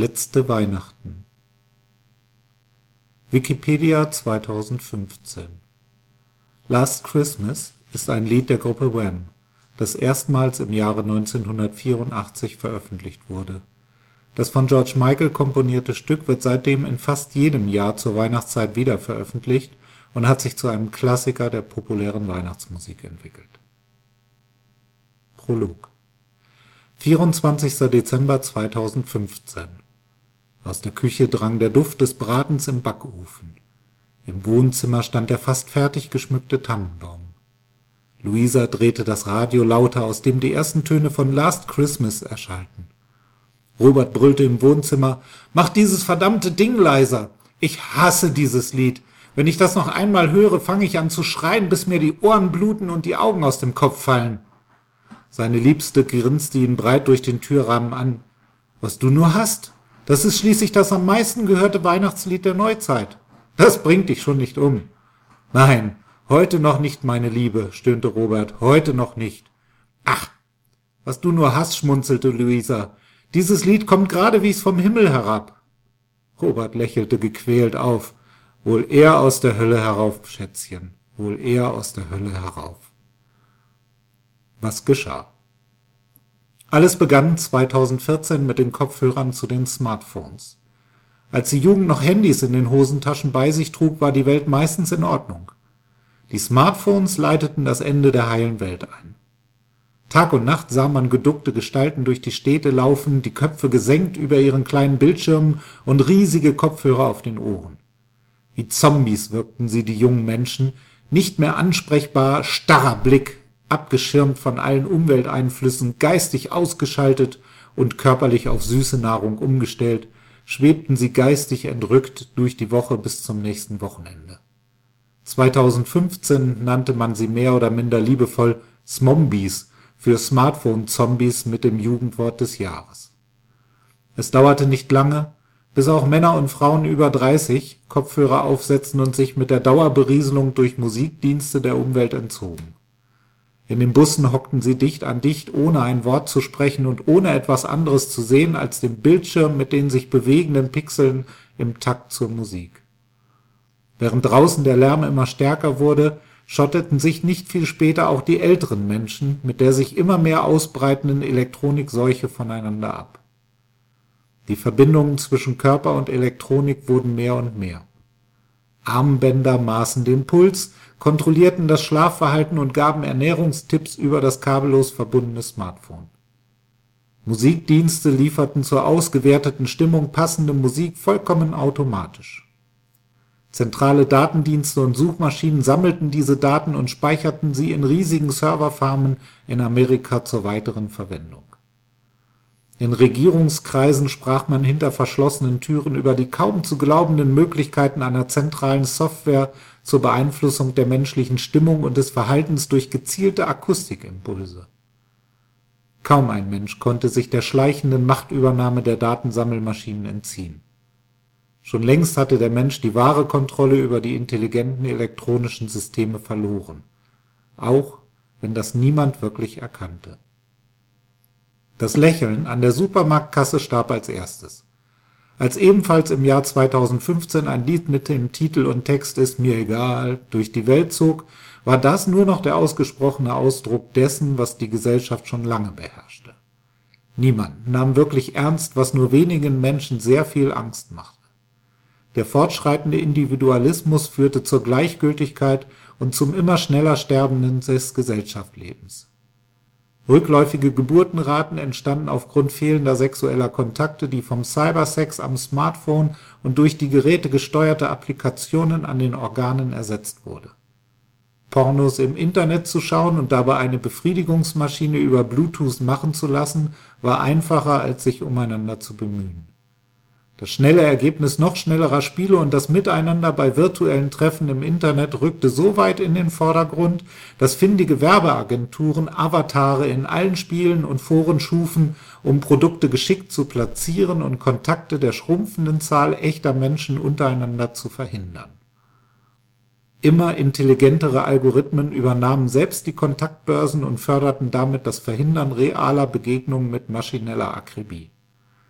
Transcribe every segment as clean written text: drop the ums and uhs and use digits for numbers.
Letzte Weihnachten. Wikipedia 2015. Last Christmas ist ein Lied der Gruppe Wham, das erstmals im Jahre 1984 veröffentlicht wurde. Das von George Michael komponierte Stück wird seitdem in fast jedem Jahr zur Weihnachtszeit wiederveröffentlicht und hat sich zu einem Klassiker der populären Weihnachtsmusik entwickelt. Prolog. 24. Dezember 2015. Aus der Küche drang der Duft des Bratens im Backofen. Im Wohnzimmer stand der fast fertig geschmückte Tannenbaum. Luisa drehte das Radio lauter, aus dem die ersten Töne von Last Christmas erschallten. Robert brüllte im Wohnzimmer: »Mach dieses verdammte Ding leiser! Ich hasse dieses Lied! Wenn ich das noch einmal höre, fange ich an zu schreien, bis mir die Ohren bluten und die Augen aus dem Kopf fallen.« Seine Liebste grinste ihn breit durch den Türrahmen an. »Was du nur hast! Das ist schließlich das am meisten gehörte Weihnachtslied der Neuzeit. Das bringt dich schon nicht um.« »Nein, heute noch nicht, meine Liebe«, stöhnte Robert, »heute noch nicht.« »Ach, was du nur hast«, schmunzelte Luisa. »Dieses Lied kommt gerade wie's vom Himmel herab.« Robert lächelte gequält auf. »Wohl eher aus der Hölle herauf, Schätzchen, wohl eher aus der Hölle herauf.« Was geschah? Alles begann 2014 mit den Kopfhörern zu den Smartphones. Als die Jugend noch Handys in den Hosentaschen bei sich trug, war die Welt meistens in Ordnung. Die Smartphones leiteten das Ende der heilen Welt ein. Tag und Nacht sah man geduckte Gestalten durch die Städte laufen, die Köpfe gesenkt über ihren kleinen Bildschirmen und riesige Kopfhörer auf den Ohren. Wie Zombies wirkten sie die jungen Menschen, nicht mehr ansprechbar, starrer Blick, abgeschirmt von allen Umwelteinflüssen, geistig ausgeschaltet und körperlich auf süße Nahrung umgestellt, schwebten sie geistig entrückt durch die Woche bis zum nächsten Wochenende. 2015 nannte man sie mehr oder minder liebevoll Smombies für Smartphone-Zombies mit dem Jugendwort des Jahres. Es dauerte nicht lange, bis auch Männer und Frauen über 30 Kopfhörer aufsetzen und sich mit der Dauerberieselung durch Musikdienste der Umwelt entzogen. In den Bussen hockten sie dicht an dicht, ohne ein Wort zu sprechen und ohne etwas anderes zu sehen als den Bildschirm mit den sich bewegenden Pixeln im Takt zur Musik. Während draußen der Lärm immer stärker wurde, schotteten sich nicht viel später auch die älteren Menschen mit der sich immer mehr ausbreitenden Elektronikseuche voneinander ab. Die Verbindungen zwischen Körper und Elektronik wurden mehr und mehr. Armbänder maßen den Puls, kontrollierten das Schlafverhalten und gaben Ernährungstipps über das kabellos verbundene Smartphone. Musikdienste lieferten zur ausgewerteten Stimmung passende Musik vollkommen automatisch. Zentrale Datendienste und Suchmaschinen sammelten diese Daten und speicherten sie in riesigen Serverfarmen in Amerika zur weiteren Verwendung. In Regierungskreisen sprach man hinter verschlossenen Türen über die kaum zu glaubenden Möglichkeiten einer zentralen Software zur Beeinflussung der menschlichen Stimmung und des Verhaltens durch gezielte Akustikimpulse. Kaum ein Mensch konnte sich der schleichenden Machtübernahme der Datensammelmaschinen entziehen. Schon längst hatte der Mensch die wahre Kontrolle über die intelligenten elektronischen Systeme verloren, auch wenn das niemand wirklich erkannte. Das Lächeln an der Supermarktkasse starb als erstes. Als ebenfalls im Jahr 2015 ein Lied mit dem Titel und Text »Ist mir egal« durch die Welt zog, war das nur noch der ausgesprochene Ausdruck dessen, was die Gesellschaft schon lange beherrschte. Niemand nahm wirklich ernst, was nur wenigen Menschen sehr viel Angst machte. Der fortschreitende Individualismus führte zur Gleichgültigkeit und zum immer schneller Sterbenden des Gesellschaftslebens. Rückläufige Geburtenraten entstanden aufgrund fehlender sexueller Kontakte, die vom Cybersex am Smartphone und durch die Geräte gesteuerte Applikationen an den Organen ersetzt wurde. Pornos im Internet zu schauen und dabei eine Befriedigungsmaschine über Bluetooth machen zu lassen, war einfacher, als sich umeinander zu bemühen. Das schnelle Ergebnis noch schnellerer Spiele und das Miteinander bei virtuellen Treffen im Internet rückte so weit in den Vordergrund, dass findige Werbeagenturen Avatare in allen Spielen und Foren schufen, um Produkte geschickt zu platzieren und Kontakte der schrumpfenden Zahl echter Menschen untereinander zu verhindern. Immer intelligentere Algorithmen übernahmen selbst die Kontaktbörsen und förderten damit das Verhindern realer Begegnungen mit maschineller Akribie.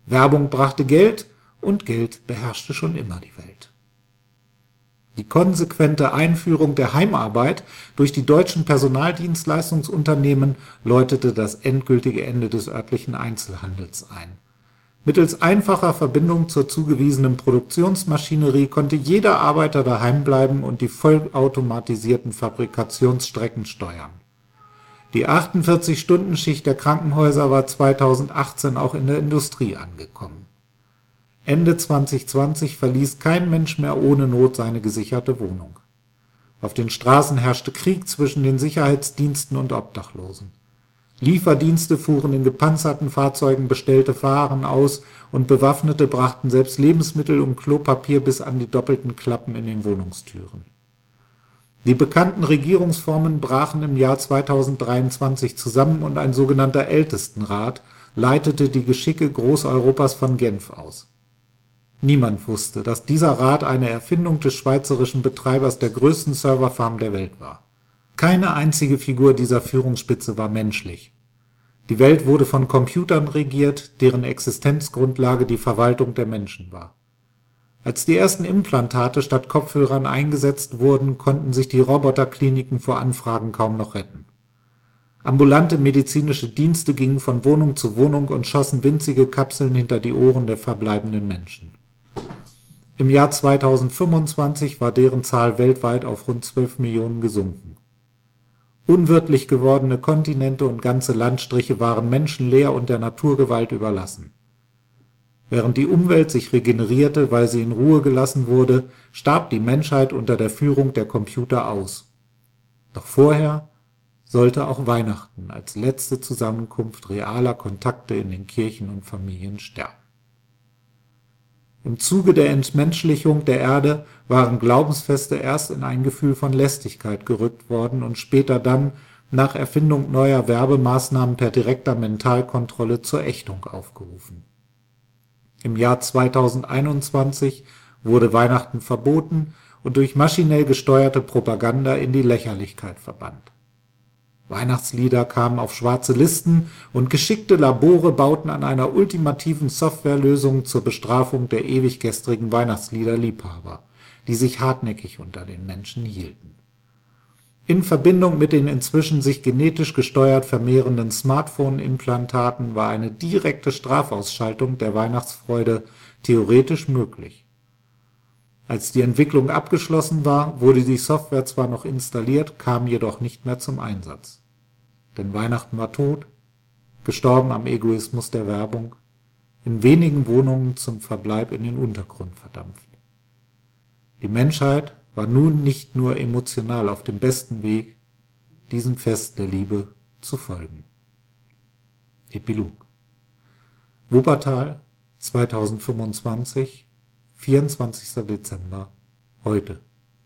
Werbung brachte Geld und Geld beherrschte schon immer die Welt. Die konsequente Einführung der Heimarbeit durch die deutschen Personaldienstleistungsunternehmen läutete das endgültige Ende des örtlichen Einzelhandels ein. Mittels einfacher Verbindung zur zugewiesenen Produktionsmaschinerie konnte jeder Arbeiter daheim bleiben und die vollautomatisierten Fabrikationsstrecken steuern. Die 48-Stunden-Schicht der Krankenhäuser war 2018 auch in der Industrie angekommen. Ende 2020 verließ kein Mensch mehr ohne Not seine gesicherte Wohnung. Auf den Straßen herrschte Krieg zwischen den Sicherheitsdiensten und Obdachlosen. Lieferdienste fuhren in gepanzerten Fahrzeugen bestellte Waren aus und Bewaffnete brachten selbst Lebensmittel und Klopapier bis an die doppelten Klappen in den Wohnungstüren. Die bekannten Regierungsformen brachen im Jahr 2023 zusammen und ein sogenannter Ältestenrat leitete die Geschicke Großeuropas von Genf aus. Niemand wusste, dass dieser Rat eine Erfindung des schweizerischen Betreibers der größten Serverfarm der Welt war. Keine einzige Figur dieser Führungsspitze war menschlich. Die Welt wurde von Computern regiert, deren Existenzgrundlage die Verwaltung der Menschen war. Als die ersten Implantate statt Kopfhörern eingesetzt wurden, konnten sich die Roboterkliniken vor Anfragen kaum noch retten. Ambulante medizinische Dienste gingen von Wohnung zu Wohnung und schossen winzige Kapseln hinter die Ohren der verbleibenden Menschen. Im Jahr 2025 war deren Zahl weltweit auf rund 12 Millionen gesunken. Unwirtlich gewordene Kontinente und ganze Landstriche waren menschenleer und der Naturgewalt überlassen. Während die Umwelt sich regenerierte, weil sie in Ruhe gelassen wurde, starb die Menschheit unter der Führung der Computer aus. Doch vorher sollte auch Weihnachten als letzte Zusammenkunft realer Kontakte in den Kirchen und Familien sterben. Im Zuge der Entmenschlichung der Erde waren Glaubensfeste erst in ein Gefühl von Lästigkeit gerückt worden und später dann, nach Erfindung neuer Werbemaßnahmen per direkter Mentalkontrolle, zur Ächtung aufgerufen. Im Jahr 2021 wurde Weihnachten verboten und durch maschinell gesteuerte Propaganda in die Lächerlichkeit verbannt. Weihnachtslieder kamen auf schwarze Listen und geschickte Labore bauten an einer ultimativen Softwarelösung zur Bestrafung der ewig gestrigen Weihnachtsliederliebhaber, die sich hartnäckig unter den Menschen hielten. In Verbindung mit den inzwischen sich genetisch gesteuert vermehrenden Smartphone-Implantaten war eine direkte Strafausschaltung der Weihnachtsfreude theoretisch möglich. Als die Entwicklung abgeschlossen war, wurde die Software zwar noch installiert, kam jedoch nicht mehr zum Einsatz. Denn Weihnachten war tot, gestorben am Egoismus der Werbung, in wenigen Wohnungen zum Verbleib in den Untergrund verdampft. Die Menschheit war nun nicht nur emotional auf dem besten Weg, diesem Fest der Liebe zu folgen. Epilog. Wuppertal, 2025, 24. Dezember, heute.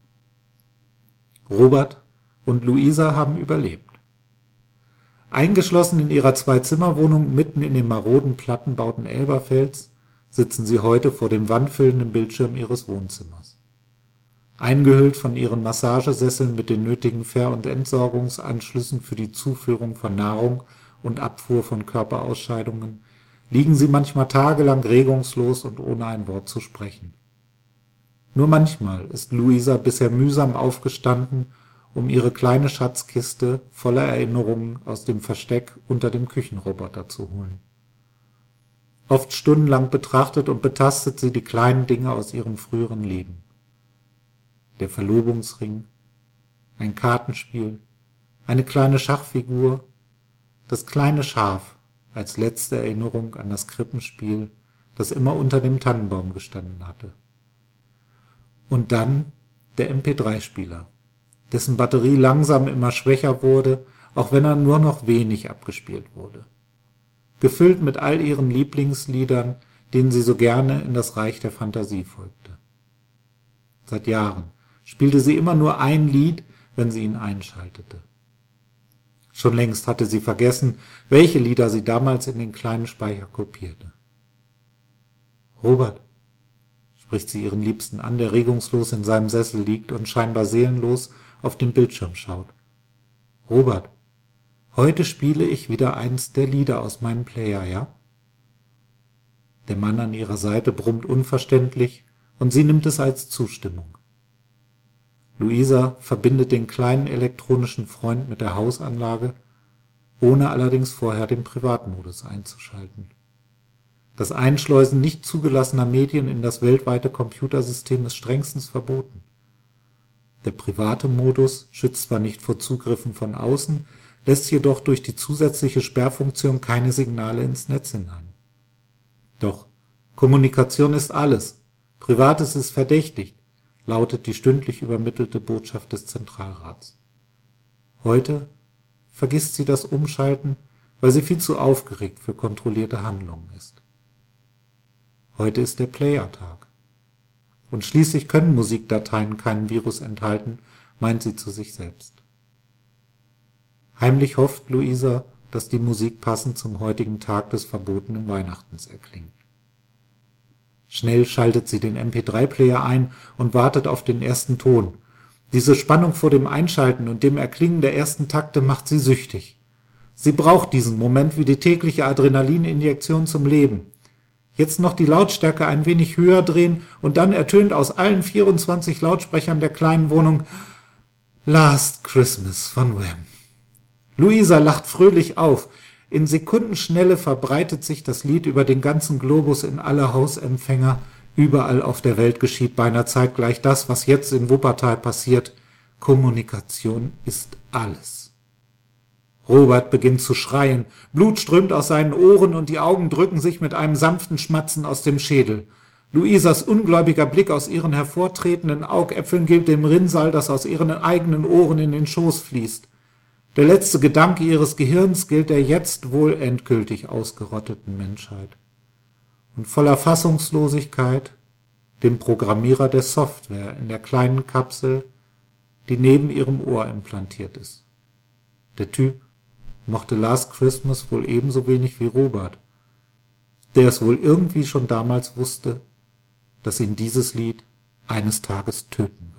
Robert und Luisa haben überlebt. Eingeschlossen in ihrer Zwei-Zimmer-Wohnung mitten in den maroden Plattenbauten Elberfelds sitzen sie heute vor dem wandfüllenden Bildschirm ihres Wohnzimmers. Eingehüllt von ihren Massagesesseln mit den nötigen Ver- und Entsorgungsanschlüssen für die Zuführung von Nahrung und Abfuhr von Körperausscheidungen, liegen sie manchmal tagelang regungslos und ohne ein Wort zu sprechen. Nur manchmal ist Luisa bisher mühsam aufgestanden, um ihre kleine Schatzkiste voller Erinnerungen aus dem Versteck unter dem Küchenroboter zu holen. Oft stundenlang betrachtet und betastet sie die kleinen Dinge aus ihrem früheren Leben. Der Verlobungsring, ein Kartenspiel, eine kleine Schachfigur, das kleine Schaf als letzte Erinnerung an das Krippenspiel, das immer unter dem Tannenbaum gestanden hatte. Und dann der MP3-Spieler, dessen Batterie langsam immer schwächer wurde, auch wenn er nur noch wenig abgespielt wurde. Gefüllt mit all ihren Lieblingsliedern, denen sie so gerne in das Reich der Fantasie folgte. Seit Jahren spielte sie immer nur ein Lied, wenn sie ihn einschaltete. Schon längst hatte sie vergessen, welche Lieder sie damals in den kleinen Speicher kopierte. Robert, spricht sie ihren Liebsten an, der regungslos in seinem Sessel liegt und scheinbar seelenlos auf den Bildschirm schaut. Robert, heute spiele ich wieder eins der Lieder aus meinem Player, ja? Der Mann an ihrer Seite brummt unverständlich und sie nimmt es als Zustimmung. Luisa verbindet den kleinen elektronischen Freund mit der Hausanlage, ohne allerdings vorher den Privatmodus einzuschalten. Das Einschleusen nicht zugelassener Medien in das weltweite Computersystem ist strengstens verboten. Der private Modus schützt zwar nicht vor Zugriffen von außen, lässt jedoch durch die zusätzliche Sperrfunktion keine Signale ins Netz hinein. Doch Kommunikation ist alles, Privates ist verdächtigt, lautet die stündlich übermittelte Botschaft des Zentralrats. Heute vergisst sie das Umschalten, weil sie viel zu aufgeregt für kontrollierte Handlungen ist. Heute ist der Player-Tag. Und schließlich können Musikdateien keinen Virus enthalten, meint sie zu sich selbst. Heimlich hofft Luisa, dass die Musik passend zum heutigen Tag des verbotenen Weihnachtens erklingt. Schnell schaltet sie den MP3-Player ein und wartet auf den ersten Ton. Diese Spannung vor dem Einschalten und dem Erklingen der ersten Takte macht sie süchtig. Sie braucht diesen Moment wie die tägliche Adrenalininjektion zum Leben. Jetzt noch die Lautstärke ein wenig höher drehen und dann ertönt aus allen 24 Lautsprechern der kleinen Wohnung Last Christmas von Wham. Luisa lacht fröhlich auf. In Sekundenschnelle verbreitet sich das Lied über den ganzen Globus in alle Hausempfänger. Überall auf der Welt geschieht beinahe zeitgleich das, was jetzt in Wuppertal passiert. Kommunikation ist alles. Robert beginnt zu schreien. Blut strömt aus seinen Ohren und die Augen drücken sich mit einem sanften Schmatzen aus dem Schädel. Luisas ungläubiger Blick aus ihren hervortretenden Augäpfeln gilt dem Rinnsal, das aus ihren eigenen Ohren in den Schoß fließt. Der letzte Gedanke ihres Gehirns gilt der jetzt wohl endgültig ausgerotteten Menschheit. Und voller Fassungslosigkeit dem Programmierer der Software in der kleinen Kapsel, die neben ihrem Ohr implantiert ist. Der Typ mochte Last Christmas wohl ebenso wenig wie Robert, der es wohl irgendwie schon damals wusste, dass ihn dieses Lied eines Tages töten